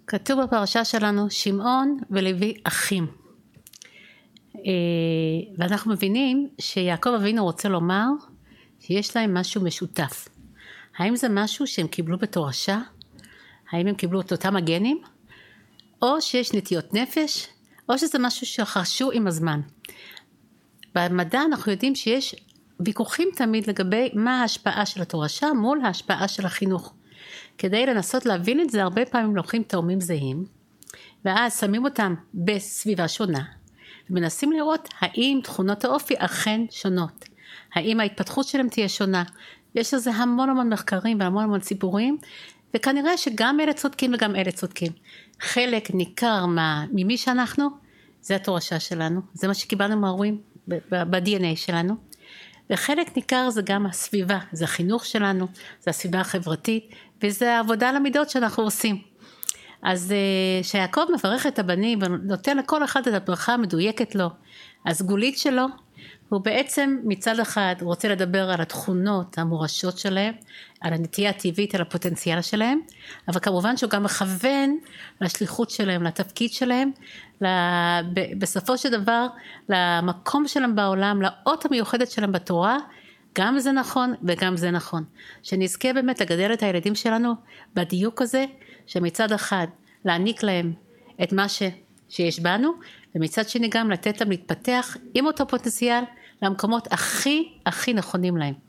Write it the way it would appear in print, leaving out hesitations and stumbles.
כתוב בפרשה שלנו, שמעון ולוי אחים. ואנחנו מבינים שיעקב אבינו רוצה לומר שיש להם משהו משותף. האם זה משהו שהם קיבלו בתורשה? האם הם קיבלו את אותם הגנים? או שיש נטיות נפש? או שזה משהו שחשו עם הזמן? במדע אנחנו יודעים שיש ויכוחים תמיד לגבי מה ההשפעה של התורשה מול ההשפעה של החינוך. כדי לנסות להבין את זה, הרבה פעמים לוקחים תאומים זהים, ואז שמים אותם בסביבה שונה, ומנסים לראות האם תכונות האופי אכן שונות, האם ההתפתחות שלהם תהיה שונה. יש לזה המון מחקרים והמון סיפורים, וכנראה שגם אלה צודקים וגם אלה צודקים. חלק ניכר ממי שאנחנו, זה התורשה שלנו, זה מה שקיבלנו מההורים ב-DNA שלנו, וחלק ניכר זה גם הסביבה, זה החינוך שלנו, זה הסביבה החברתית, וזה העבודה למידות שאנחנו עושים. אז שיעקב מברך את הבנים ונותן לכל אחד את הברכה המדויקת לו, הסגולית שלו, הוא בעצם מצד אחד רוצה לדבר על התכונות המורשות שלהם, על הנטייה הטבעית, על הפוטנציאל שלהם, אבל כמובן שהוא גם מכוון לשליחות שלהם, לתפקיד שלהם, בסופו של דבר למקום שלהם בעולם, לאות המיוחדת שלהם בתורה. גם זה נכון וגם זה נכון, שנזכה באמת לגדל את הילדים שלנו בדיוק הזה, שמצד אחד להעניק להם את מה שיש בנו, ומצד שני גם לתת להם להתפתח עם אותו פוטנציאל למקומות הכי נכונים להם.